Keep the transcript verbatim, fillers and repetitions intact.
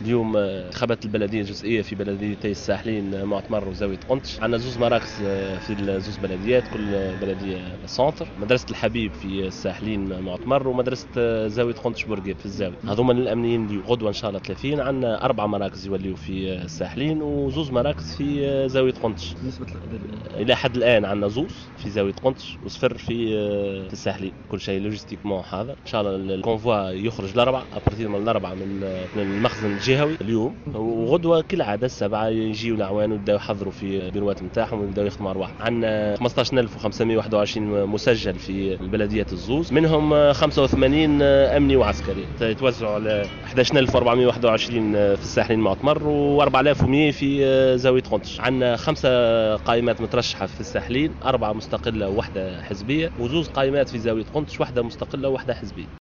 اليوم انتخابات البلديه الجزئيه في بلديتي الساحلين معتمر وزاويه قنطش. عندنا زوز مراكز في زوز بلديات، كل بلديه سنتر. مدرسه الحبيب في الساحلين معتمر، ومدرسه زاويه قنطش بورقيب في الزاويه. هذوما الامنيين اللي غدوه ان شاء الله ثلاثين. عندنا اربع مراكز يوليوا في الساحلين وزوز مراكز في زاويه قنطش. بالنسبه للقضاء الى حد الان عندنا زوز في زاويه قنطش وصفر في في الساحلين. كل شيء لوجستيكمون حاضر. ان شاء الله الكونفوا يخرج الاربعاء ابارتير من الاربعاء من من المخزن الجهوي اليوم، وغدوه كالعاده السبعه يجيوا الاعوان ويبداو يحضروا في البيروات نتاعهم ويبداو يخدموا ارواح. عندنا خمسطاش ألف وخمسمائة وواحد وعشرين مسجل في البلديات الزوز، منهم خمسة وثمانين امني وعسكري، يتوزعوا على أحد عشر ألف وأربعمائة وواحد وعشرين في الساحلين معتمر و4000 ومئة في زاويه قنطش. عندنا خمسه قائمات مترشحه في الساحلين، اربعه مستقله وواحده حزبيه، وزوز قائمات في زاويه قنطش، واحده مستقله وواحده حزبيه.